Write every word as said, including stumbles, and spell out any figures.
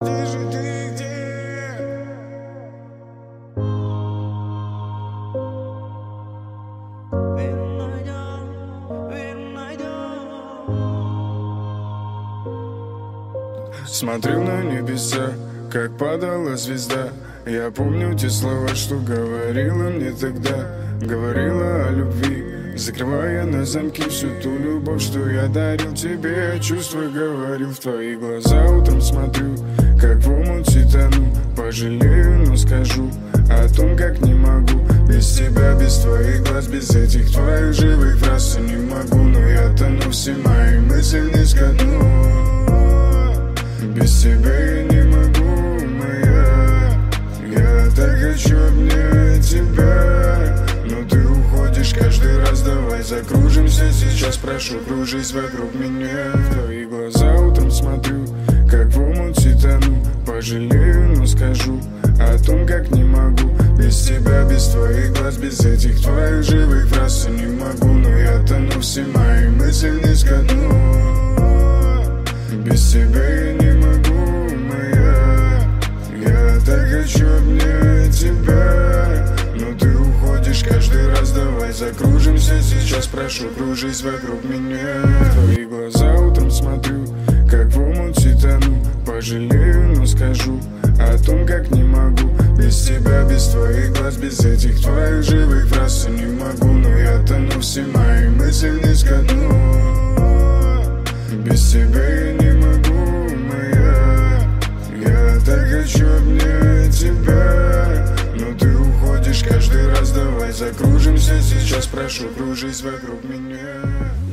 Где же ты, где? Веру найдем, веру найдем. Смотрел на небеса, как падала звезда. Я помню те слова, что говорила мне тогда. Говорила о любви, закрывая на замки всю ту любовь, что я дарил тебе. Чувства говорил в твои глаза. Утром смотрю, как в омуте тону. Пожалею, но скажу о том, как не могу. Без тебя, без твоих глаз, без этих твоих живых фраз я не могу. Но я тону, все мои мысли вниз ко дну. Без тебя я не могу, моя. Я так хочу обнять тебя, но ты уходишь каждый раз. Давай закружимся сейчас, прошу, кружись вокруг меня. В твои глаза утром смотрю, как в омуте тону. Пожалею, но скажу о том, как не могу. Без тебя, без твоих глаз, без этих твоих живых фраз я не могу. Но я тону, все мои мысли вниз ко дну. Без тебя я не могу, моя. Я так хочу обнять тебя, но ты уходишь каждый раз. Давай закружимся сейчас, прошу, кружись вокруг меня. В твои глаза утром смотрю, как в омуте тону. Пожалею, но скажу о том, как не могу. Без тебя, без твоих глаз, без этих твоих живых фраз я не могу. Но я тону, все мои мысли вниз ко дну. Без тебя я не могу, моя. Я так хочу обнять тебя, но ты уходишь каждый раз. Давай закружимся сейчас, прошу, кружись вокруг меня.